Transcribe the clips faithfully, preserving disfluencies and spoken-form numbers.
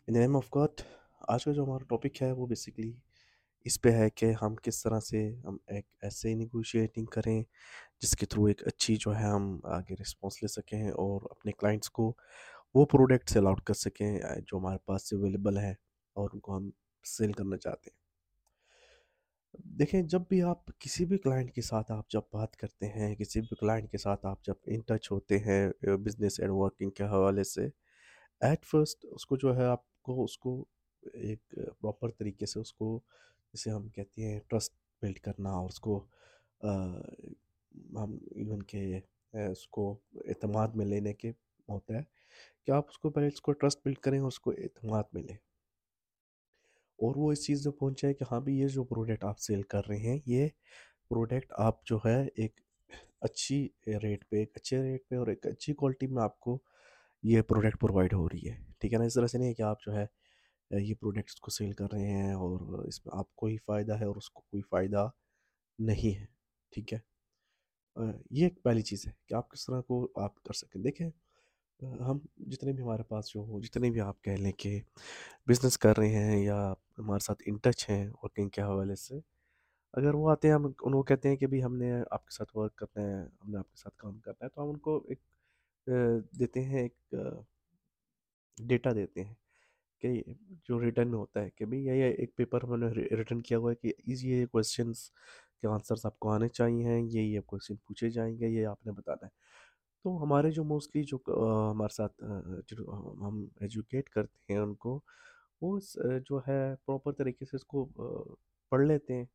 In the name of God. आज का जो हमारा टॉपिक है वो बेसिकली इस पे है कि हम किस तरह से हम एक ऐसे निगोशिएटिंग करें जिसके थ्रू एक अच्छी जो है हम आगे रिस्पॉन्स ले सकें और अपने क्लाइंट्स को वो प्रोडक्ट सेल आउट कर सकें अ, जो हमारे पास अवेलेबल है और उनको हम सेल करना चाहते हैं। देखें, जब भी आप किसी भी क्लाइंट के साथ आप जब बात करते हैं, किसी भी क्लाइंट के साथ आप जब इन टच होते हैं बिजनेस एंड वर्किंग के हवाले से, एट फर्स्ट उसको जो है आपको उसको एक प्रॉपर तरीके से उसको जिसे हम कहते हैं ट्रस्ट बिल्ड करना और उसको अ, हम इवन के अ, उसको एतमाद में लेने के होता है कि आप उसको पहले उसको ट्रस्ट बिल्ड करें और उसको एतमाद में लें और वो इस चीज़ में पहुंच जाए कि हाँ भी ये जो प्रोडक्ट आप सेल कर रहे हैं ये प्रोडक्ट आप जो है एक अच्छी रेट पे एक अच्छे रेट पे और एक अच्छी क्वालिटी में आपको ये प्रोडक्ट प्रोवाइड हो रही है। ठीक है ना? इस तरह से नहीं है कि आप जो है अ, ये प्रोडक्ट्स को सेल कर रहे हैं और इसमें आपको ही फ़ायदा है और उसको कोई फ़ायदा नहीं है। ठीक है? अ, ये एक पहली चीज़ है कि आप किस तरह को आप कर सकें। देखें, अ, हम जितने भी हमारे पास जो हो जितने भी आप कह लें कि बिज़नेस कर रहे हैं या हमारे साथ इन टच हैं वर्किंग के हवाले से, अगर वो आते हैं हम उनको कहते हैं कि भई हमने आपके साथ वर्क करना है, हमने आपके साथ काम करना है, तो हम उनको एक अ, देते हैं एक अ, डेटा देते हैं कि जो रिटर्न में होता है कि भई ये ये एक पेपर हमने रि रिटन किया हुआ है कि इस ये क्वेश्चंस के आंसर्स आपको आने चाहिए, ये ये क्वेश्चन पूछे जाएँगे, ये आपने बताना है। तो हमारे जो मोस्टली जो अ, हमारे साथ अ, जो हम एजुकेट करते हैं उनको, वो स जो है प्रॉपर तरीके से इसको अ, पढ़ लेते हैं,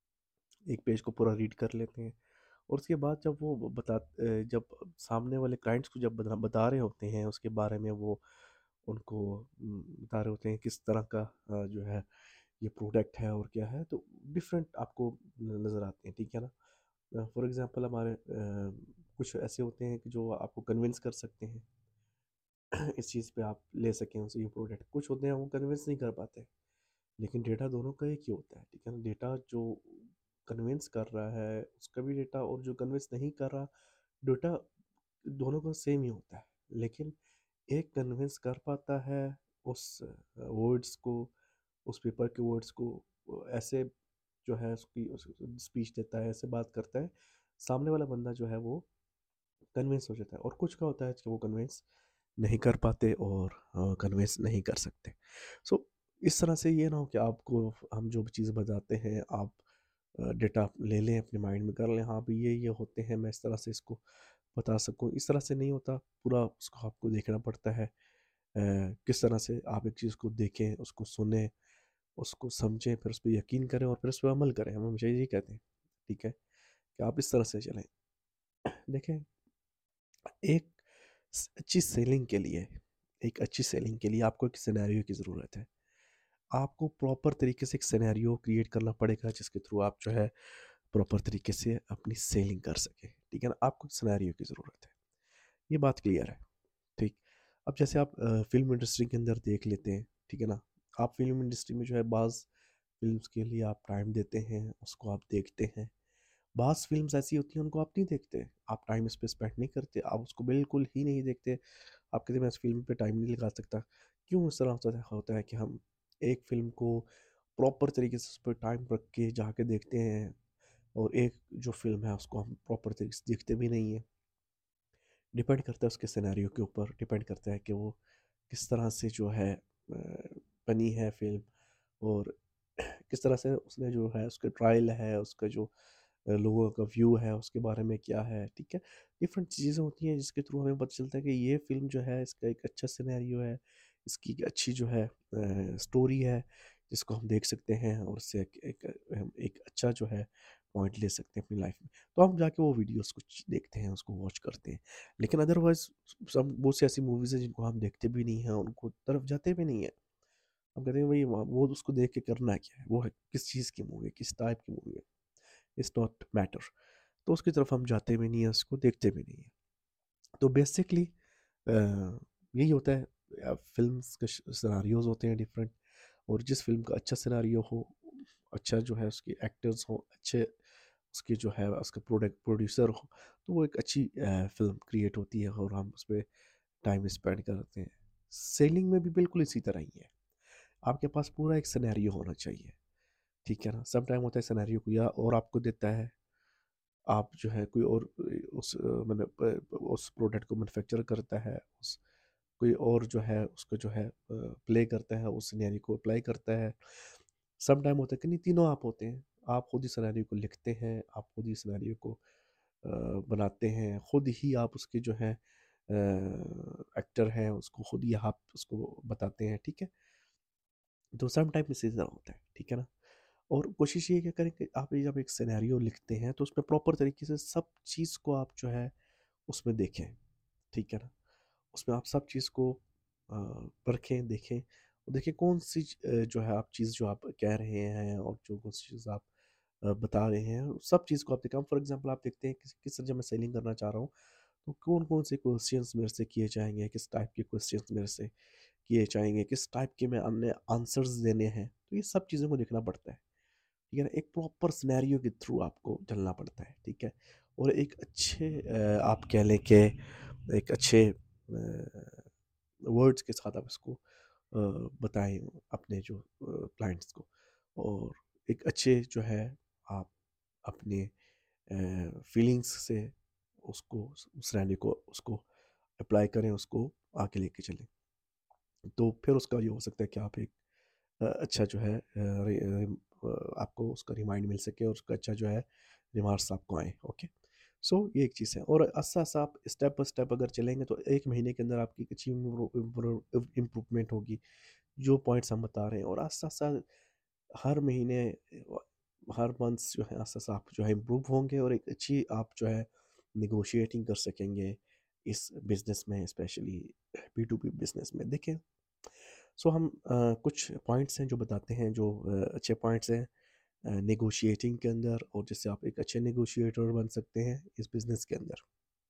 एक पेज को पूरा रीड कर लेते हैं और उसके बाद जब वो बता अ, जब सामने वाले क्लाइंट्स को जब बता बता रहे होते हैं उसके बारे में, वो उनको उम, बता रहे होते हैं किस तरह का अ, जो है ये प्रोडक्ट है और क्या है, तो डिफरेंट आपको न नज़र आते हैं, ठीक है ना? अ, फॉर एग्ज़ाम्पल हमारे अ, कुछ ऐसे होते हैं कि जो आपको कन्विंस कर सकते हैं इस चीज़ पे आप ले सकें उनसे ये प्रोडक्ट। कुछ होते हैं वो कन्विंस नहीं कर पाते, लेकिन डेटा दोनों का एक ही होता है, ठीक है ना? डेटा जो कन्विंस कर रहा है उसका भी डेटा और जो कन्विंस नहीं कर रहा, डेटा दोनों का सेम ही होता है। लेकिन एक कन्विंस कर पाता है उस वर्ड्स को, उस पेपर के वर्ड्स को अ, ऐसे जो है उसकी उस स्पीच देता है, ऐसे बात करता है, सामने वाला बंदा जो है वो कन्विंस हो जाता है। और कुछ का होता है कि वो कन्विंस नहीं कर पाते और अ, कन्विंस नहीं कर सकते। सो इस तरह से ये ना हो कि आपको हम जो भी चीज़ बताते हैं आप अ, डेटा ले लें, अपने माइंड में कर लें, हाँ भाई ये ये होते हैं, मैं इस तरह से इसको बता सकूँ। इस तरह से नहीं होता, पूरा उसको आपको देखना पड़ता है। अ, किस तरह से आप एक चीज़ को देखें, उसको सुनें, उसको समझें, फिर उस पे यकीन करें और फिर उस पे अमल करें। हम हमेशा यही कहते हैं, ठीक है? कि आप इस तरह से चलें। देखें, एक स अच्छी सेलिंग के लिए एक अच्छी सेलिंग के लिए आपको एक सिनेरियो की ज़रूरत है। आपको प्रॉपर तरीके से एक सिनेरियो क्रिएट करना पड़ेगा जिसके थ्रू आप जो है प्रॉपर तरीके से अपनी सेलिंग कर सकें, ठीक है ना? आपको सिनेरियो की ज़रूरत है। ये बात क्लियर है, ठीक। अब जैसे आप अ, फ़िल्म इंडस्ट्री के अंदर देख लेते हैं, ठीक है ना? आप फ़िल्म इंडस्ट्री में जो है बाज़ फ़िल्म्स के लिए आप टाइम देते हैं, उसको आप देखते हैं। बाज़ फ़िल्म्स ऐसी होती हैं उनको आप नहीं देखते, आप टाइम उस पे स्पेंड नहीं करते, आप उसको बिल्कुल ही नहीं देखते। आप कहते हैं मैं इस फ़िल्म पे टाइम नहीं लगा सकता। क्यों इस तरह होता है होता है कि हम एक फ़िल्म को प्रॉपर तरीके से उस पे टाइम रख के जाके देखते हैं और एक जो फ़िल्म है उसको हम प्रॉपर तरीके से देखते भी नहीं हैं। डिपेंड करता है उसके सिनेरियो के ऊपर, डिपेंड करता है कि वो किस तरह से जो है अ, बनी है फ़िल्म और किस तरह से उसने जो है उसका ट्रायल है, उसका जो अ, लोगों का व्यू है उसके बारे में क्या है, ठीक है? डिफरेंट चीज़ें होती हैं जिसके थ्रू हमें पता चलता है कि ये फ़िल्म जो है इसका एक अच्छा सिनेरियो है, इसकी एक अच्छी जो है अ, स्टोरी है जिसको हम देख सकते हैं और उससे एक एक हम एक अच्छा जो है पॉइंट ले सकते हैं अपनी लाइफ़ में। तो हम जाके वो वीडियोज़ कुछ देखते हैं, उसको वॉच करते हैं। लेकिन अदरवाइज़ सब बहुत सी ऐसी मूवीज़ हैं जिनको हम देखते भी नहीं हैं, उनको तरफ जाते भी नहीं हैं। हम कहते हैं भई वो वो उसको देख के करना क्या है? वो है किस चीज़ की मूवी है, किस टाइप की मूवी है? It's not matter. तो उसकी तरफ हम जाते भी नहीं हैं, उसको देखते भी नहीं हैं। तो बेसिकली अ, यही होता है। अ, फ़िल्म्स के श सिनेरियोज़ होते हैं डिफरेंट और जिस फ़िल्म का अच्छा सिनेरियो हो, अच्छा जो है उसके एक्टर्स हों, अच्छे उसकी जो है उसका प्रोडक्ट प्रोड्यूसर हो, तो वो एक अच्छी अ, फ़िल्म क्रिएट होती है और हम उसपे टाइम स्पेंड करते हैं। सेलिंग में भी बिल्कुल इसी तरह ही है। आपके पास पूरा एक सिनेरियो होना चाहिए, ठीक है ना? सम टाइम होता है सिनेरियो को या और आपको देता है, आप जो है कोई और उस अ, मतलब अ, उस प्रोडक्ट को मैन्युफैक्चर करता है, उस कोई और जो है उसको जो है प्ले करता है, उस सिनेरियो को अप्लाई करता है। सम टाइम होता है कि नहीं, तीनों आप होते हैं। आप खुद ही सिनेरियो को लिखते हैं, आप खुद ही सिनेरियो को अ, बनाते हैं, खुद ही आप उसके जो है एक्टर हैं उसको खुद ही आप उसको बताते हैं, ठीक है? तो सम टाइम इसी तरह होता है, ठीक है ना? और कोशिश ये क्या करें कि आप ये जब एक सिनेरियो लिखते हैं तो उसमें प्रॉपर तरीके से सब चीज़ को आप जो है उसमें देखें, ठीक है ना? उसमें आप सब चीज़ को अ, परखें, देखें और देखिए कौन सी च- अ, जो है आप चीज़ जो आप कह रहे हैं और जो कौन सी चीज़ आप अ, बता रहे हैं, सब चीज़ को आप देखें। फॉर एग्जांपल आप देखते हैं किस किस तरह जब मैं सेलिंग करना चाह रहा हूँ, तो कौन कौन से क्वेश्चंस मेरे से किए जाएंगे, किस टाइप के क्वेश्चंस मेरे से किए जाएंगे, किस टाइप के मैं अन्य आंसर्स देने हैं, तो ये सब चीज़ों को देखना पड़ता है, ठीक है ना? एक प्रॉपर सिनेरियो के थ्रू आपको चलना पड़ता है, ठीक है? और एक अच्छे अ, आप कह लें कि एक अच्छे वर्ड्स के साथ आप इसको अ, बताएं अपने जो क्लाइंट्स को, और एक अच्छे जो है आप अपने फीलिंग्स से उसको उस रैली को उसको अप्लाई करें, उसको आगे लेके चलें। तो फिर उसका ये हो सकता है कि आप एक अ, अच्छा जो है अ, रि- रिम- अ, आपको उसका रिमाइंड मिल सके और उसका अच्छा जो है रिमार्क्स आपको आए, ओके? सो ये एक चीज़ है, और ऐसा ऐसा आप स्टेप बाय स्टेप अगर चलेंगे तो एक महीने के अंदर आपकी एक अच्छी इम्प्रूवमेंट होगी, जो पॉइंट्स हम बता रहे हैं। और आस्ता आस्ता हर महीने अ, हर मंथ्स जो है आस्ता आस्ता आप जो है इम्प्रूव होंगे और एक अच्छी आप जो है निगोशिएटिंग कर सकेंगे इस बिजनेस में, specially B to B business में। देखें, सो हम अ, कुछ पॉइंट्स हैं जो बताते हैं, जो अ, अच्छे पॉइंट्स हैं नेगोशिएटिंग के अंदर, और जिससे आप एक अच्छे नेगोशिएटर बन सकते हैं इस बिजनेस के अंदर।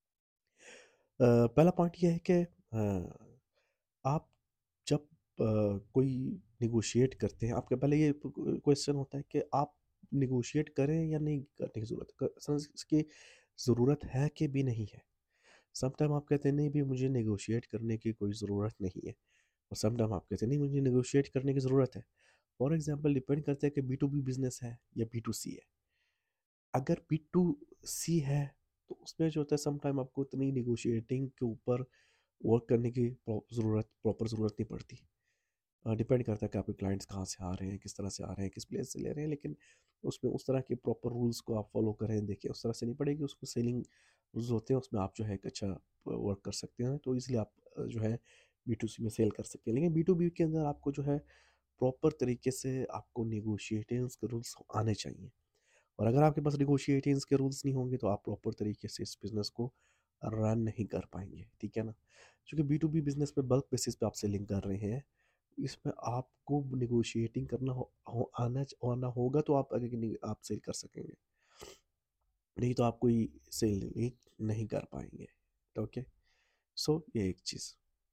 अ, पहला पॉइंट ये है कि अ, आप जब अ, कोई निगोशिएट करते हैं, आपके पहले ये क्वेश्चन होता है कि आप निगोशिएट करें या नहीं करने की ज़रूरत है, असल में इसकी ज़रूरत है कि भी नहीं है। सम टाइम आप कहते हैं नहीं भी मुझे नेगोशिएट करने की कोई ज़रूरत नहीं है, और सम टाइम आप कहते हैं नहीं मुझे नेगोशिएट करने की ज़रूरत है। फॉर एग्जांपल डिपेंड करता है कि बी टू बी बिजनेस है या बी टू सी है। अगर बी टू सी है तो उसमें जो होता है सम टाइम आपको इतनी निगोशिएटिंग के ऊपर वर्क करने की ज़रूरत प्रॉपर ज़रूरत नहीं पड़ती। डिपेंड करता है कि आपके क्लाइंट्स कहाँ से आ रहे हैं, किस तरह से आ रहे हैं, किस प्लेस से ले रहे हैं, लेकिन उसमें उस तरह के प्रॉपर रूल्स को आप फॉलो करें। देखिए उस तरह से नहीं पड़ेगी, उसको सेलिंग रूल्स होते हैं, उसमें आप जो है एक अच्छा वर्क कर सकते हैं, तो इसलिए आप अ, जो है बी टू सी में सेल कर सकते हैं। लेकिन बी टू बी के अंदर आपको जो है प्रॉपर तरीके से आपको निगोशिएटिंग्स के रूल्स आने चाहिए, और अगर आपके पास निगोशिएटिंग्स के रूल्स नहीं होंगे तो आप प्रॉपर तरीके से इस बिज़नेस को रन नहीं कर पाएंगे, ठीक है ना? क्योंकि बी टू बी बिज़नेस में बल्क बेसिस पे आप सेलिंग कर रहे हैं, इसमें आपको निगोशिएटिंग करना हो, हो आना आना होगा तो आप आगे नहीं आप सेल कर सकेंगे, नहीं तो आप कोई सेल नहीं, नहीं कर पाएंगे, ओके? सो ये एक चीज़।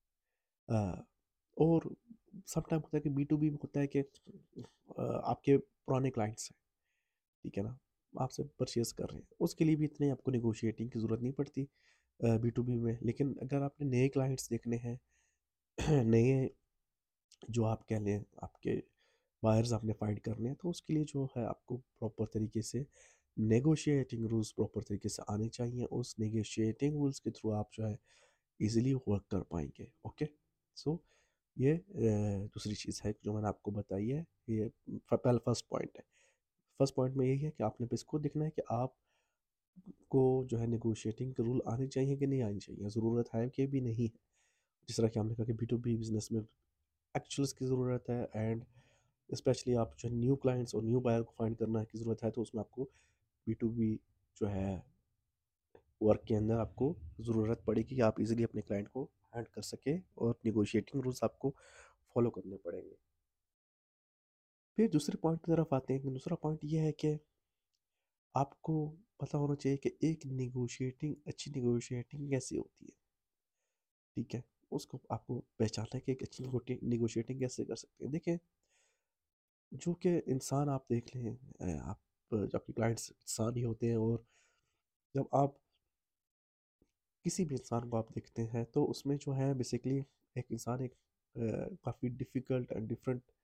और सम टाइम होता है कि बी टू बी में होता है कि अ, आपके पुराने क्लाइंट्स हैं, ठीक है ना? आपसे परचेज़ कर रहे हैं, उसके लिए भी इतने आपको नेगोशिएटिंग की ज़रूरत नहीं पड़ती बी टू बी में। लेकिन अगर आपने नए क्लाइंट्स देखने हैं नए जो आप कह लें आपके बायर्स आपने फाइंड करने हैं, तो उसके लिए जो है आपको प्रॉपर तरीके से नेगोशिएटिंग रूल्स प्रॉपर तरीके से आने चाहिए। उस नेगोशिएटिंग रूल्स के थ्रू आप जो है इजीली वर्क कर पाएंगे, ओके? सो ये अ, दूसरी चीज़ है जो मैंने आपको बताई है, ये फ- पहला फर्स्ट पॉइंट है। फर्स्ट पॉइंट में यही है कि आपने बस इसको देखना है कि आपको जो है नेगोशिएटिंग के रूल आने चाहिए कि नहीं आने चाहिए, ज़रूरत है कि भी नहीं है। जिस तरह कि हमने कहा कि बी टू बी बिजनेस में एक्चुअल्स की ज़रूरत है, एंड स्पेशली आप जो न्यू क्लाइंट्स और न्यू बायर को फाइंड करना की ज़रूरत है, तो उसमें आपको बी टू बी जो है वर्क के अंदर आपको ज़रूरत पड़ेगी कि आप इजीली अपने क्लाइंट को हैंड कर सके, और निगोशिएटिंग रूल्स आपको फॉलो करने पड़ेंगे। फिर दूसरे पॉइंट की तरफ आते हैं कि दूसरा पॉइंट ये है कि आपको पता होना चाहिए कि एक निगोशिएटिंग अच्छी निगोशिएटिंग कैसी होती है, ठीक है? उसको आपको पहचानना है कि एक अच्छी निगोशिएटिंग कैसे कर सकते हैं। देखिए, जो कि इंसान आप देख लें, अ, आप जब आपके क्लाइंट्स इंसान ही होते हैं, और जब आप किसी भी इंसान को आप देखते हैं तो उसमें जो है बेसिकली एक इंसान एक काफ़ी डिफ़िकल्ट एंड डिफरेंट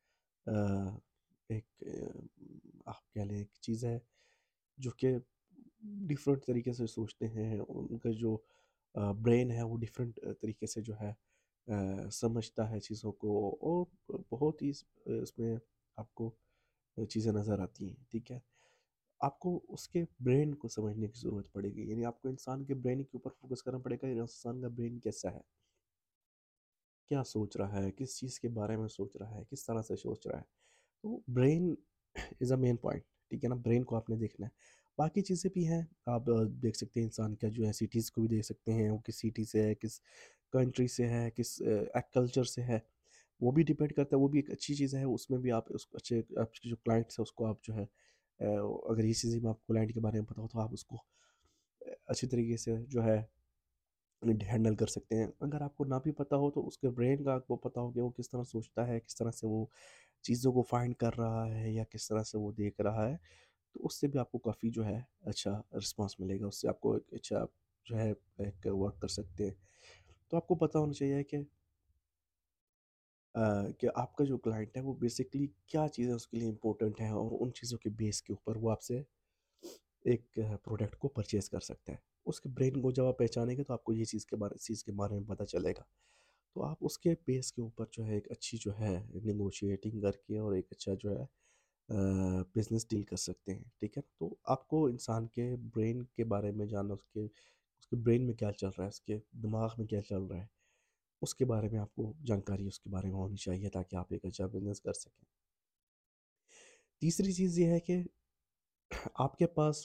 अ, एक अ, आप कह लें एक चीज़ है जो कि डिफरेंट तरीके से सोचते हैं। उनका जो अ, ब्रेन है वो डिफरेंट तरीके से जो है अ, समझता है चीज़ों को, और बहुत ही इस इसमें आपको चीज़ें नज़र आती हैं, ठीक है? आपको उसके ब्रेन को समझने की ज़रूरत पड़ेगी, यानी आपको इंसान के ब्रेन के ऊपर फ़ोकस करना पड़ेगा, ये इंसान का ब्रेन कैसा है? क्या सोच रहा है? किस चीज़ के बारे में सोच रहा है? किस तरह से सोच रहा है? तो brain is a main point, ठीक है ना? ब्रेन को आपने देखना है। बाकी चीज़ें भी हैं, आप अ, देख सकते हैं इंसान का जो है सिटीज़ को भी देख सकते हैं, वो किस सिटी से है, किस कंट्री से है, किस अ, कल्चर से है, वो भी डिपेंड करता है, वो भी एक अच्छी चीज़ है, उसमें भी आप उसको अच्छे आपके जो क्लाइंट्स है उसको आप जो है अ, अगर ये चीज़ें भी आपको क्लाइंट के बारे में पता हो तो आप उसको अ, अच्छी तरीके से जो है हैंडल कर सकते हैं। अगर आपको ना भी पता हो तो उसके ब्रेन का आपको पता हो कि वो किस तरह सोचता है, किस तरह से वो चीज़ों को फाइंड कर रहा है या किस तरह से वो देख रहा है, तो उससे भी आपको काफ़ी जो है अच्छा रिस्पॉन्स मिलेगा, उससे आपको एक अच्छा जो है एक वर्क कर सकते हैं। तो आपको पता होना चाहिए कि अ, कि आपका जो क्लाइंट है वो बेसिकली क्या चीज़ें उसके लिए इम्पोर्टेंट हैं, और उन चीज़ों के बेस के ऊपर वो आपसे एक प्रोडक्ट को परचेज़ कर सकता है। उसके ब्रेन को जब आप पहचानेंगे तो आपको ये चीज़ के बारे चीज़ के बारे में पता चलेगा। तो आप उसके बेस के ऊपर जो है एक अच्छी जो है नेगोशिएटिंग करके और एक अच्छा जो है बिजनेस डील कर सकते हैं, ठीक है। तो आपको इंसान के ब्रेन के बारे में जानना, उसके उसके ब्रेन में क्या चल रहा है, उसके दिमाग में क्या चल रहा है, उसके बारे में आपको जानकारी उसके बारे में होनी चाहिए ताकि आप एक अच्छा बिजनेस कर सकें। तीसरी चीज़ ये है कि आपके पास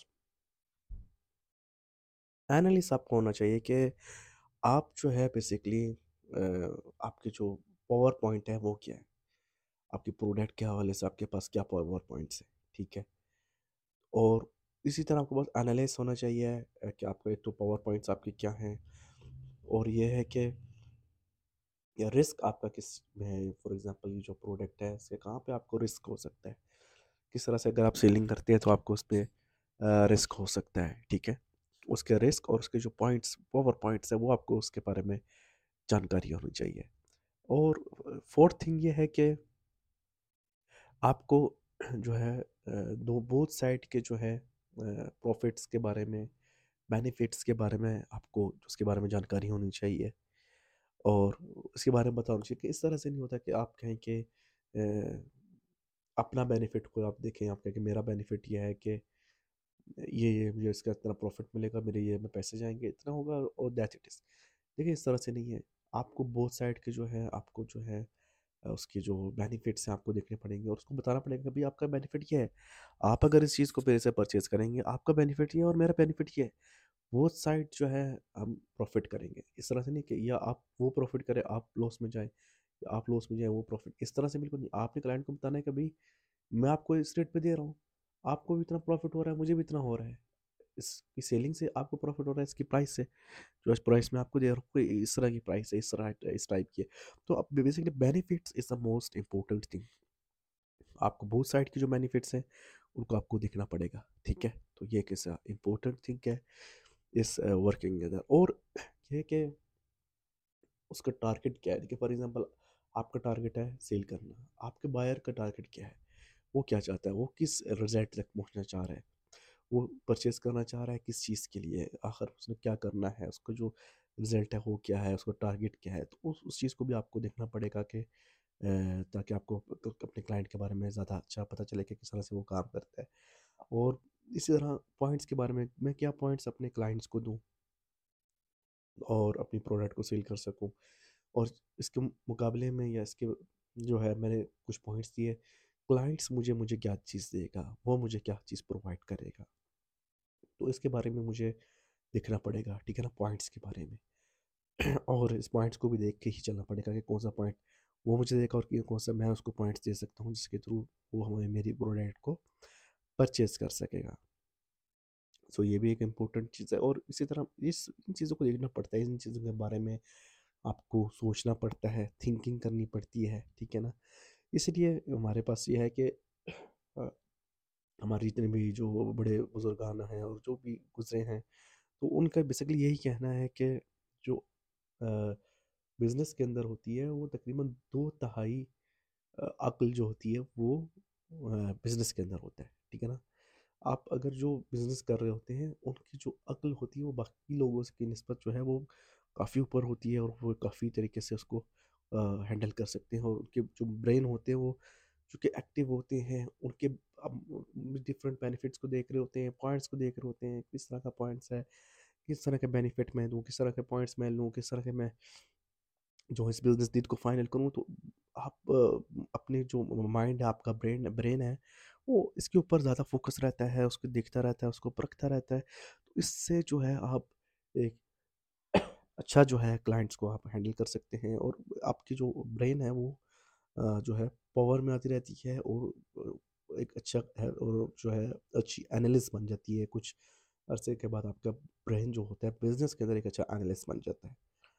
एनालिस्ट आपको होना चाहिए कि आप जो है बेसिकली आपके जो पावर पॉइंट है वो क्या है, आपके प्रोडक्ट के हवाले से आपके पास क्या पावर पॉइंट्स हैं, ठीक है। और इसी तरह आपको बस एनालाइज़ होना चाहिए अ, कि आपके एक तो पावर पॉइंट्स आपके क्या हैं, और ये है कि या रिस्क आपका किस में है। फॉर एग्ज़ाम्पल ये जो प्रोडक्ट है इसके कहाँ पे आपको रिस्क हो सकता है, किस तरह से अगर आप सेलिंग करते हैं तो आपको उस पे अ, रिस्क हो सकता है, ठीक है। उसके रिस्क और उसके जो पॉइंट्स पावर पॉइंट्स है वो आपको उसके बारे में जानकारी होनी चाहिए। और अ, फोर्थ थिंग ये है कि आपको जो है अ, दो बोथ साइड के जो है प्रॉफिट्स के बारे में, बेनिफिट्स के बारे में आपको उसके बारे में जानकारी होनी चाहिए, और उसके बारे में बताना चाहिए कि इस तरह से नहीं होता कि आप कहें कि अ, अपना बेनिफिट को आप देखें, आप कहें कि मेरा बेनिफिट ये है कि ये ये मुझे इसका इतना प्रॉफिट मिलेगा, मेरे ये में पैसे जाएंगे, इतना होगा और दैट इट इज़। देखिए इस तरह से नहीं है, आपको बोथ साइड के जो है आपको जो है अ, उसके जो बेनिफिट्स हैं आपको देखने पड़ेंगे, और उसको बताना पड़ेगा कि भाई आपका बेनिफिट ये है, आप अगर इस चीज़ को मेरे से परचेज़ करेंगे आपका बेनिफिट ये है और मेरा बेनिफिट ये है, बोथ साइड जो है हम प्रॉफिट करेंगे। इस तरह से नहीं कि या आप वो प्रॉफिट करें आप लॉस में जाएँ, या आप लॉस में जाएँ वो प्रॉफिट, इस तरह से बिल्कुल नहीं। आपने क्लाइंट को बताना है कि भाई मैं आपको इस रेट पे दे रहा हूँ, आपको भी इतना प्रॉफिट हो रहा है, मुझे भी इतना हो रहा है। इसकी सेलिंग से आपको प्रॉफिट हो रहा है, इसकी प्राइस से, जो इस प्राइस में आपको दे रहा हूँ कोई इस तरह की प्राइस है, इस तरह इस टाइप की है। तो अब basically benefits is the most important thing. आपको बोथ साइड के जो बेनिफिट्स हैं उनको आपको देखना पड़ेगा, ठीक है। तो ये एक ऐसा इम्पोर्टेंट थिंग है इस वर्किंग टुगेदर। और ये कि उसका टारगेट क्या है। देखिए फॉर एग्जांपल आपका टारगेट है सेल करना, आपके बायर का टारगेट क्या है, वो क्या चाहता है, वो किस रिजल्ट तक पहुंचना चाह रहा है, वो परचेज़ करना चाह रहा है किस चीज़ के लिए, आखिर उसने क्या करना है, उसका जो रिज़ल्ट है वो क्या है, उसका टारगेट क्या है। तो उस उस चीज़ को भी आपको देखना पड़ेगा कि अ, ताकि आपको क अपने क्लाइंट के बारे में ज़्यादा अच्छा पता चले कि किस तरह से वो काम करता है। और इसी तरह पॉइंट्स के बारे में मैं क्या पॉइंट्स अपने क्लाइंट्स को दूँ और अपनी प्रोडक्ट को सेल कर सकूँ। और इसके मुकाबले में या इसके जो है मैंने कुछ पॉइंट्स दिए, क्लाइंट्स मुझे मुझे क्या चीज़ देगा, वो मुझे क्या चीज़ प्रोवाइड करेगा। तो इसके बारे में मुझे देखना पड़ेगा, ठीक है ना, पॉइंट्स के बारे में। और इस पॉइंट्स को भी देख के ही चलना पड़ेगा कि कौन सा पॉइंट वो मुझे देगा और कि कौन सा मैं उसको पॉइंट्स दे सकता हूँ जिसके थ्रू वो हमें मेरी प्रोडक्ट को परचेज कर सकेगा। सो ये भी एक इम्पोर्टेंट चीज़ है, और इसी तरह इस इन चीज़ों को देखना पड़ता है, इन चीज़ों के बारे में आपको सोचना पड़ता है, थिंकिंग करनी पड़ती है, ठीक है ना। इसलिए हमारे पास ये है कि अ, हमारे जितने भी जो बड़े बुजुर्गान हैं और जो भी गुजरे हैं, तो उनका बेसिकली यही कहना है कि जो बिजनेस के अंदर होती है वो तकरीबन दो तिहाई अ, अक्ल जो होती है वो अ, बिज़नेस के अंदर होता है, ठीक है ना? आप अगर जो बिज़नेस कर रहे होते हैं, उनकी जो अक्ल होती है वो बाकी लोगों से की निस्बत जो है वो काफ़ी ऊपर होती है और वो काफ़ी तरीके से उसको अ, हैंडल कर सकते हैं, और उनके जो ब्रेन होते हैं वो चूँकि एक्टिव होते हैं, उनके अब डिफरेंट बेनिफिट्स को देख रहे होते हैं, पॉइंट्स को देख रहे होते हैं, किस तरह का पॉइंट्स है, किस तरह के बेनिफिट मैं दूँ, किस तरह के पॉइंट्स मैं लूँ, किस तरह के मैं जो इस बिज़नेस डील को फाइनल करूँ। तो आप अ, अपने जो माइंड है, आपका ब्रेन ब्रेन है, वो इसके ऊपर ज़्यादा फ़ोकस रहता है, उसको देखता रहता है, उसको परखता रहता है। तो इससे जो है आप एक अच्छा जो है क्लाइंट्स को आप हैंडल कर सकते हैं, और आपकी जो ब्रेन है वो अ, जो है पावर में आती रहती है, और अ, एक अच्छा है, और जो है अच्छी एनालिस्ट बन जाती है। कुछ अरसे के बाद आपका ब्रेन जो होता है बिज़नेस के अंदर एक अच्छा एनालिस्ट बन जाता है।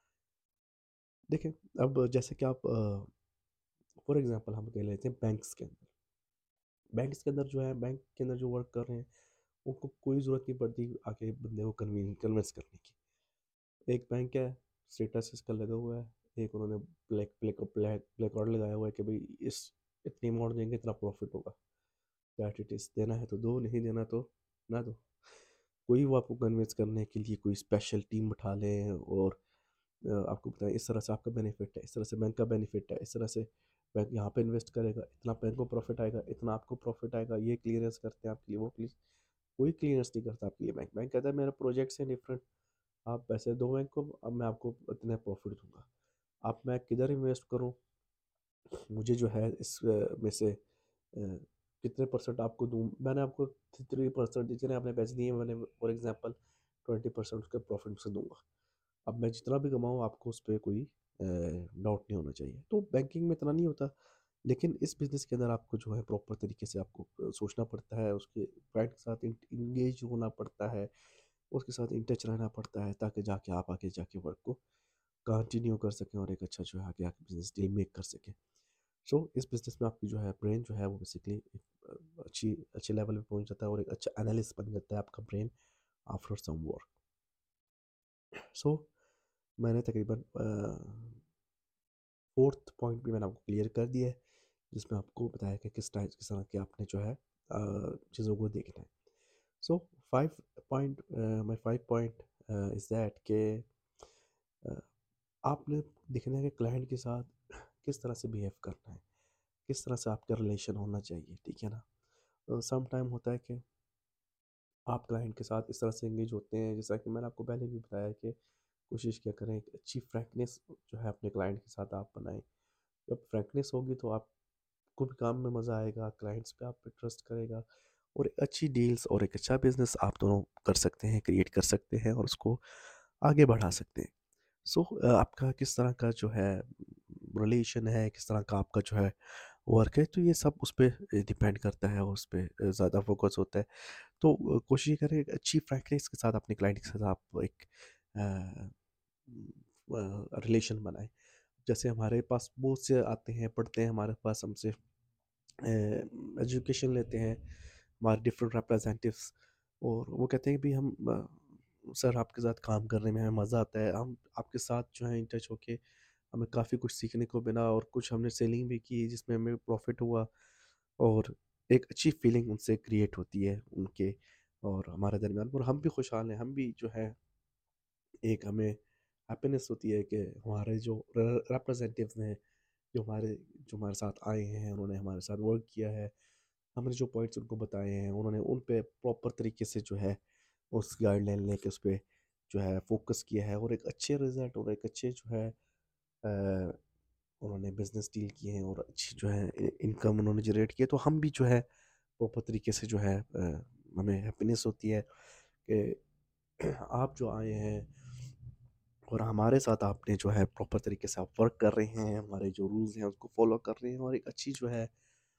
देखिए, अब जैसे कि आप अ फॉर एग्जांपल हम कह लेते हैं बैंक्स के अंदर। बैंक्स के अंदर जो है, बैंक के अंदर जो वर्क कर रहे हैं, उनको कोई ज़रूरत नहीं पड़ती आके बंदे को कन्वीन कन्विंस करने की। एक बैंक है, स्टेटस इसका लगा हुआ है, एक उन्होंने black black black black card लगाया हुआ है कि भाई इस इतनी अमाउंट देंगे इतना प्रॉफिट होगा। दैट इट इज़, देना है तो दो, नहीं देना तो ना दो। कोई वो आपको कन्विंस करने के लिए कोई स्पेशल टीम बैठा लें और अ, आपको बताएं इस तरह से आपका बेनिफिट है, इस तरह से बैंक का बेनिफिट है, इस तरह से बैंक यहाँ पे इन्वेस्ट करेगा, इतना बैंक को प्रॉफिट आएगा, इतना आपको प्रॉफिट आएगा, ये क्लियरेंस करते हैं आपके लिए, वो क्लियर कोई क्लियरेंस नहीं करता आपके लिए। बैंक बैंक कहता है मेरा प्रोजेक्ट से डिफरेंट, आप पैसे दो बैंक को, अब मैं आपको इतने प्रॉफिट दूंगा। अब मैं किधर इन्वेस्ट करूँ, मुझे जो है इस अ, में से अ, कितने परसेंट आपको दूँ, मैंने आपको थ्री परसेंट जितने आपने पैसे दिए मैंने फॉर एग्जांपल ट्वेंटी परसेंट उसके प्रॉफिट से दूंगा। अब मैं जितना भी कमाऊँ आपको उस पे कोई डाउट नहीं होना चाहिए। तो बैंकिंग में इतना नहीं होता, लेकिन इस बिज़नेस के अंदर आपको जो है प्रॉपर तरीके से आपको अ, सोचना पड़ता है, उसके क्लाइंट के साथ इंगेज होना पड़ता है, उसके साथ इन टच रहना पड़ता है, ताकि जाके आप आगे जाके वर्क को कंटिन्यू कर सकें और एक अच्छा जो है आगे आके बिज़नेस डील मेक कर सकें। सो इस बिज़नेस में आपकी जो है ब्रेन जो है वो बेसिकली एक अ, अच्छी अच्छे लेवल पे पहुँच जाता है, और एक अच्छा एनालिस्ट बन जाता है आपका brain after some work. So मैंने तकरीबन अ फोर्थ पॉइंट भी मैंने आपको क्लियर कर दिया है, जिसमें आपको बताया कि किस टाइप किस तरह के आपने जो है अ, चीज़ों को देखना है। So five point my five point is that के अ, आपने देखना है कि क्लाइंट के साथ किस तरह से बिहेव करना है, किस तरह से आपका रिलेशन होना चाहिए, ठीक है ना? सम टाइम होता है कि आप क्लाइंट के साथ इस तरह से एंगेज होते हैं, जैसा कि मैंने आपको पहले भी बताया कि कोशिश क्या करें, एक अच्छी फ्रैंकनेस जो है अपने क्लाइंट के साथ आप बनाएं। जब फ्रैंकनेस होगी तो आप को भी काम में मज़ा आएगा, क्लाइंट्स पे आप पे ट्रस्ट करेगा, और एक अच्छी डील्स और एक अच्छा बिज़नेस आप दोनों कर सकते हैं, क्रिएट कर सकते हैं, और उसको आगे बढ़ा सकते हैं। सो आपका किस तरह का जो है रिलेशन है, किस तरह का आपका जो है वर्क है, तो ये सब उस पे डिपेंड करता है, और उस पे अ, ज़्यादा फोकस होता है। तो अ, कोशिश करें एक अच्छी फ्रैंकनेस के साथ अपने क्लाइंट के साथ आप एक अ, रिलेशन बनाएँ। जैसे हमारे पास बहुत से आते हैं, पढ़ते हैं हमारे पास हमसे, एजुकेशन लेते हैं हमारे डिफरेंट रिप्रेजेंटेटिव्स, और वो कहते हैं कि भाई हम अ, सर आपके साथ काम करने में हमें मज़ा आता है, हम आपके साथ जो है इन टच होके हमें काफ़ी कुछ सीखने को मिला, और कुछ हमने सेलिंग भी की जिसमें हमें प्रॉफिट हुआ, और एक अच्छी फीलिंग उनसे क्रिएट होती है उनके और हमारे दरमियान, और हम भी खुशहाल हैं, हम भी जो है एक हमें हैप्पीनेस होती है कि हमारे जो रिप्रेजेंटेटिव्स हैं, जो हमारे जो हमारे साथ आए हैं, उन्होंने हमारे साथ वर्क किया है, हमने जो पॉइंट्स उनको बताए हैं, उन्होंने उन पे प्रॉपर तरीके से जो है उस गाइडलाइन लेके उस पे जो है फ़ोकस किया है, और एक अच्छे रिज़ल्ट और एक अच्छे जो है अ, उन्होंने बिज़नेस डील किए हैं, और अच्छी जो है इ इनकम उन्होंने जनरेट की है। तो हम भी जो है प्रॉपर तरीके से जो है अ, हमें हैप्पीनेस होती है कि आप जो आए हैं और हमारे साथ आपने जो है प्रॉपर तरीके से आप वर्क कर रहे हैं, हमारे जो रूल्स हैं उसको फ़ॉलो कर रहे हैं, और एक अच्छी जो है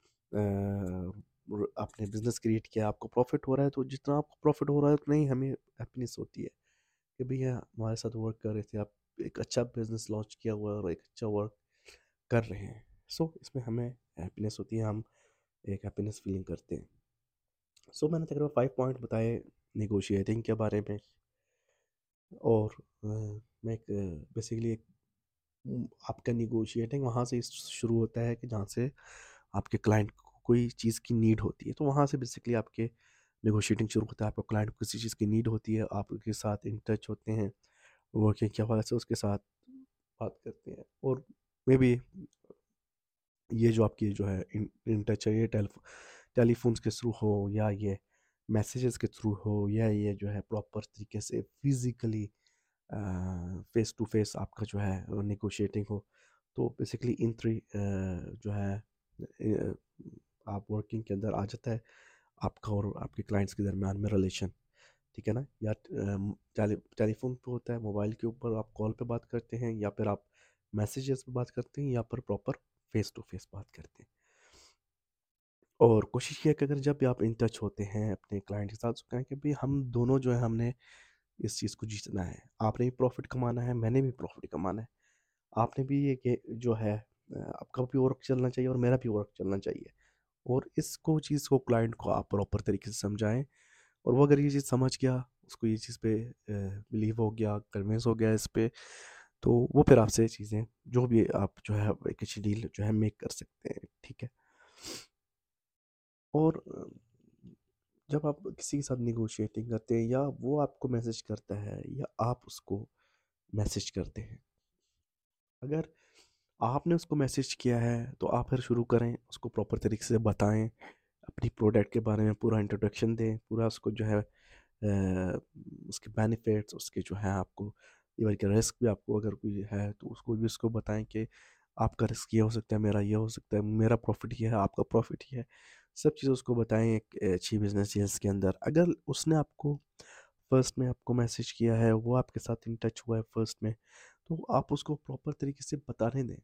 अ, र आपने बिज़नेस क्रिएट किया, आपको प्रॉफ़िट हो रहा है, तो जितना आपको प्रॉफ़िट हो रहा है उतना ही हमें हैप्पीनेस होती है कि भैया हमारे साथ वर्क कर रहे थे, आप एक अच्छा बिज़नेस लॉन्च किया हुआ है और एक अच्छा वर्क कर रहे हैं। सो इसमें हमें हैप्पीनेस होती है, हम एक हैप्पीनेस फ़ीलिंग करते हैं। सो मैंने तकरीबन फाइव पॉइंट बताए नेगोशिएटिंग के बारे में, और अ, मैं एक बेसिकली एक उम, आपका नेगोशिएटिंग वहाँ से शुरू होता है कि जहाँ से आपके क्लाइंट को कोई चीज़ की नीड होती है। तो वहाँ से बेसिकली आपके नेगोशिएटिंग शुरू होता है। आपको क्लाइंट को किसी चीज़ की नीड होती है, आप उसके साथ इन टच होते हैं, वर्किंग के हवाले से उसके साथ बात करते हैं। और मेबी ये जो आपकी जो है इन इन टच है, ये टेलीफ़ टेलीफ़ोन्स के थ्रू हो, या ये मैसेजेस के थ्रू हो, या ये जो है प्रॉपर तरीके से physically uh, face to face आपका जो है नेगोशिएटिंग हो। तो बेसिकली इन थ्री अ, जो है अ, आप वर्किंग के अंदर आ जाता है आपका और आपके क्लाइंट्स के दरमियान में रिलेशन, ठीक है ना? या अम, टेली टेलीफ़ोन पे होता है, मोबाइल के ऊपर आप कॉल पे बात करते हैं, या फिर आप मैसेजेस पे बात करते हैं, या फिर प्रॉपर फ़ेस टू फ़ेस बात करते हैं। और कोशिश किया कि अगर जब भी आप इन टच होते हैं अपने क्लाइंट के साथ, तो कहें कि भई हम दोनों जो है हमने इस चीज़ को जीतना है। आपने भी प्रॉफ़िट कमाना है, मैंने भी प्रॉफ़िट कमाना है। आपने भी ये कि जो है अ, आपका भी वर्क चलना चाहिए और मेरा भी वर्क चलना चाहिए। और इसको चीज़ को क्लाइंट को आप प्रॉपर तरीके से समझाएँ, और वो अगर ये चीज़ समझ गया, उसको ये चीज़ पे अ, बिलीव हो गया, कन्विंस हो गया इस पे, तो वो फिर आपसे चीज़ें जो भी आप जो है एक अच्छी डील जो है मेक कर सकते हैं, ठीक है? और अ, जब आप किसी के साथ नेगोशिएटिंग करते हैं, या वो आपको मैसेज करता है या आप उसको मैसेज करते हैं, अगर आपने उसको मैसेज किया है तो आप फिर शुरू करें, उसको प्रॉपर तरीके से बताएं, अपनी प्रोडक्ट के बारे में पूरा इंट्रोडक्शन दें, पूरा उसको जो है अ, उसके बेनिफिट्स, उसके जो है आपको इवन के रिस्क भी आपको अगर कोई है तो उसको भी उसको बताएं कि आपका रिस्क ये हो सकता है, मेरा ये हो सकता है, मेरा प्रॉफिट ये है, आपका प्रॉफिट ये है। सब चीज़ उसको बताएं एक अच्छी बिजनेस डील्स के अंदर। अगर उसने आपको फर्स्ट में आपको मैसेज किया है, वो आपके साथ इन टच हुआ है फर्स्ट में, तो आप उसको प्रॉपर तरीके से बताने दें।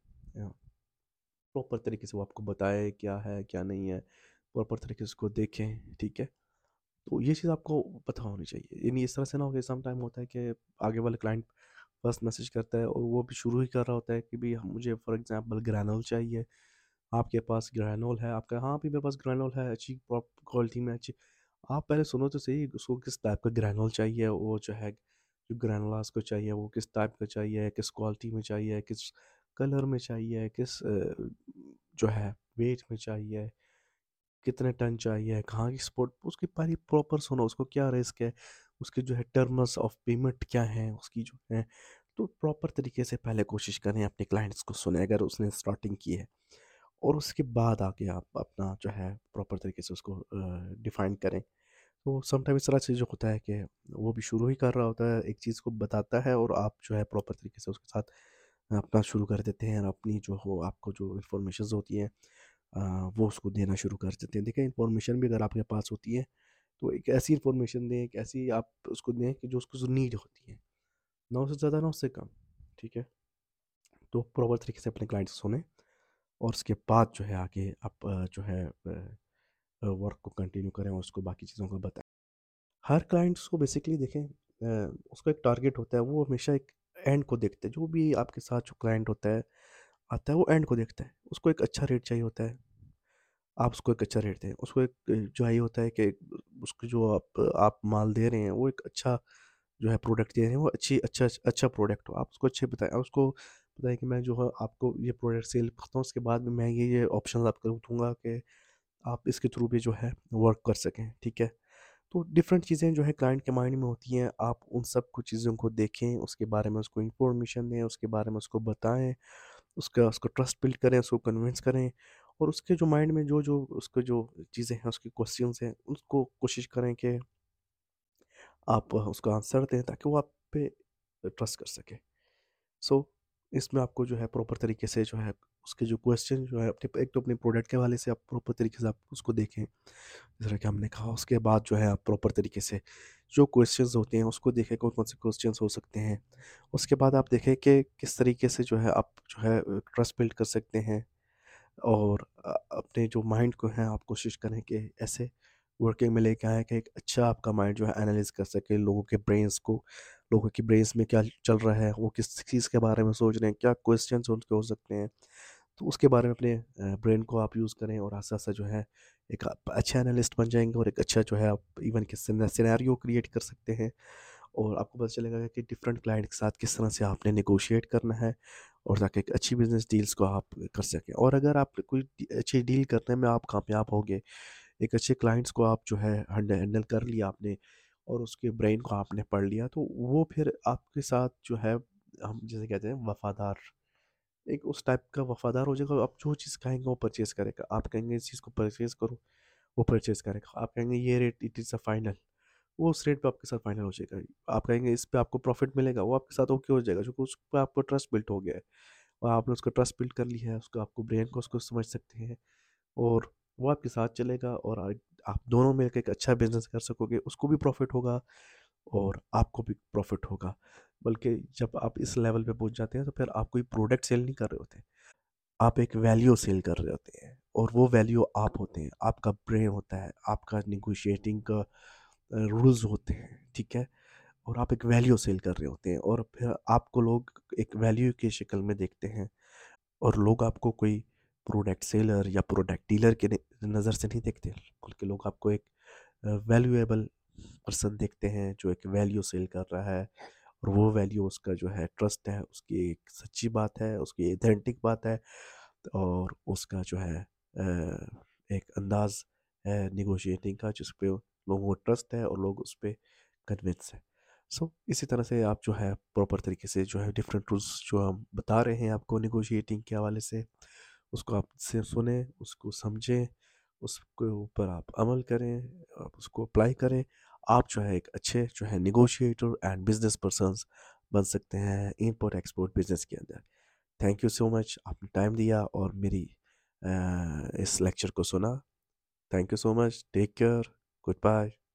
प्रॉपर तरीके से वो आपको बताए क्या है क्या नहीं है, प्रॉपर तरीके से उसको देखें, ठीक है? तो ये चीज़ आपको पता होनी चाहिए। यानी इस तरह से ना हो कि सम टाइम होता है कि आगे वाला क्लाइंट फर्स्ट मैसेज करता है और वो भी शुरू ही कर रहा होता है कि भई हम मुझे फॉर एग्ज़ाम्पल ग्रैनुल चाहिए, आपके पास ग्रैनुल है, आपका हाँ, अभी मेरे पास ग्रैनुल है, अच्छी प्रॉप क्वालिटी में अच्छी। आप पहले सुनो तो सही, उसको किस टाइप का ग्रैनुल चाहिए, वो जो है जो ग्रैनुलास को चाहिए वो किस टाइप का चाहिए, किस क्वालिटी में चाहिए, किस कलर में चाहिए, किस अ, जो है वेट में चाहिए, कितने टन चाहिए, कहाँ की स्पॉट, उसकी सारी प्रॉपर सुनो, उसको क्या रिस्क है, उसके जो है टर्म्स ऑफ पेमेंट क्या है, उसकी जो है, तो प्रॉपर तरीके से पहले कोशिश करें अपने क्लाइंट्स को सुने अगर उसने स्टार्टिंग की है, और उसके बाद आके आप अपना जो है प्रॉपर तरीके से उसको डिफाइन करें। तो समटाइम इस तरह से जो होता है कि वो भी शुरू ही कर रहा होता है, एक चीज़ को बताता है और आप जो है प्रॉपर तरीके से उसके साथ अपना शुरू कर देते हैं, और अपनी जो हो आपको जो इन्फॉर्मेशंस होती हैं अ, वो उसको देना शुरू कर देते हैं। देखिए, इन्फॉर्मेशन भी अगर आपके पास होती है, तो एक ऐसी इन्फॉर्मेशन दें, एक ऐसी आप उसको दें कि जो उसको जो नीड होती है, ना उससे ज़्यादा ना उससे कम, ठीक है? तो प्रॉपर तरीके से अपने क्लाइंट को सुनें, और उसके बाद जो है आगे आप अ, जो है अ, वर्क को कंटिन्यू करें और उसको बाकी चीज़ों को बताएँ। हर क्लाइंट्स को बेसिकली देखें, अ, उसका एक टारगेट होता है, वो हमेशा एक एंड को देखते हैं। जो भी आपके साथ जो क्लाइंट होता है, आता है, वो एंड को देखता है। उसको एक अच्छा रेट चाहिए होता है, आप उसको एक अच्छा रेट दें। उसको एक अ, जो ये होता है कि उसको जो आप आप माल दे रहे हैं, वो एक अच्छा जो है प्रोडक्ट दे रहे हैं, वो अच्छी अच्छा अच्छा प्रोडक्ट हो। आप उसको अच्छे बताएँ, आप उसको बताएँ कि मैं जो है आपको ये प्रोडक्ट सेल करता हूँ, उसके बाद में मैं ये, ये ऑप्शंस आपको दूँगा कि आप इसके थ्रू भी जो है वर्क कर सकें, ठीक है? तो डिफरेंट चीज़ें जो है क्लाइंट के माइंड में होती हैं, आप उन सब कुछ चीज़ों को देखें, उसके बारे में उसको इन्फॉर्मेशन दें, उसके बारे में उसको बताएँ, उसका उसको ट्रस्ट बिल्ड करें, उसको कन्विंस करें, और उसके जो माइंड में जो जो उसके जो चीज़ें हैं, उसके क्वेश्चंस हैं, उसको कोशिश करें कि आप उसका आंसर दें, ताकि वो आप पे ट्रस्ट कर सके। सो इसमें आपको जो है प्रॉपर तरीके से जो है उसके जो क्वेश्चन जो है अपने एक तो अपने प्रोडक्ट के हवाले से आप प्रॉपर तरीके से आप उसको देखें, जैसा कि हमने कहा। उसके बाद जो है आप प्रॉपर तरीके से जो क्वेश्चंस होते हैं उसको देखें, कौन कौन से क्वेश्चंस हो सकते हैं। उसके बाद आप देखें कि किस तरीके से जो है आप जो है ट्रस्ट बिल्ड कर सकते हैं, और अ, अपने जो माइंड को है आप कोशिश करें कि ऐसे वर्किंग में लेके आएँ कि एक अच्छा आपका माइंड जो है एनालाइज़ कर सके लोगों के ब्रेन्स को, लोगों की ब्रेन्स में क्या चल रहा है, वो किस चीज़ के बारे में सोच रहे हैं, क्या क्वेश्चंस उनके हो सकते हैं। तो उसके बारे में अपने अ, ब्रेन को आप यूज़ करें, और आस्ते-आस्ते जो है एक आप अच्छे एनालिस्ट बन जाएँगे, और एक अच्छा जो है आप इवन कि सिने सिनेरियो क्रिएट कर सकते हैं, और आपको पता चलेगा कि डिफरेंट क्लाइंट के साथ किस तरह से आपने नेगोशिएट करना है, और ताकि एक अच्छी बिज़नेस डील्स को आप कर सकें। और अगर आप कोई अच्छी डील करने में आप कामयाब हो गए, एक अच्छे क्लाइंट्स को आप जो है हैंड हैंडल कर लिया आपने और उसके ब्रेन को आपने पढ़ लिया, तो वो फिर आपके साथ जो है, हम जिसे कहते हैं वफ़ादार, एक उस टाइप का वफ़ादार हो जाएगा। आप जो चीज़ कहेंगे वो परचेज़ करेगा। आप कहेंगे इस चीज़ को परचेज़ करो, वो परचेज़ करेगा। आप कहेंगे ये rate it is a final, वो उस रेट पे आपके साथ फाइनल हो जाएगा। आप कहेंगे इस पे आपको प्रॉफ़िट मिलेगा, वो आपके साथ ओके हो जाएगा, क्योंकि उस पे आपको ट्रस्ट बिल्ड हो गया है और आपने उसका ट्रस्ट बिल्ड कर लिया है, उसका आपको ब्रेन को उसको समझ सकते हैं और वो आपके साथ चलेगा और आ आप दोनों मिलके एक अच्छा बिज़नेस कर सकोगे, उसको भी प्रॉफ़िट होगा और आपको भी प्रॉफ़िट होगा। बल्कि जब आप इस लेवल पे पहुँच जाते हैं, तो फिर आप कोई प्रोडक्ट सेल नहीं कर रहे होते, आप एक वैल्यू सेल कर रहे होते हैं और वो वैल्यू आप होते हैं, आपका ब्रेन होता है, आपका नेगोशिएटिंग का अ, रूल्स होते हैं, ठीक है? और आप एक वैल्यू सेल कर रहे होते हैं और फिर आपको लोग एक वैल्यू की शक्ल में देखते हैं और लोग आपको कोई प्रोडक्ट सेलर या प्रोडक्ट डीलर के नज़र से नहीं देखते, बल्कि लोग आपको एक वैल्यूएबल पर्सन देखते हैं जो एक वैल्यू सेल कर रहा है और वो वैल्यू उसका जो है ट्रस्ट है, उसकी एक सच्ची बात है, उसकी एथेंटिक बात है और उसका जो है अ, एक अंदाज है निगोशिएटिंग का जिस पे लोगों को ट्रस्ट है और लोग उस पे कन्विंस है। सो इसी तरह से आप जो है प्रॉपर तरीके से जो है डिफरेंट रूल्स जो हम बता रहे हैं आपको निगोशिएटिंग के हवाले से, उसको आप से सुने, उसको समझें, उसके ऊपर आप अमल करें, आप उसको अप्लाई करें। आप जो है एक अच्छे जो है निगोशिएटर एंड बिजनेस पर्सन्स बन सकते हैं इम्पोर्ट एक्सपोर्ट बिजनेस के अंदर। थैंक यू सो मच, आपने टाइम दिया और मेरी अ, इस लेक्चर को सुना। Thank you so much, take care, good bye.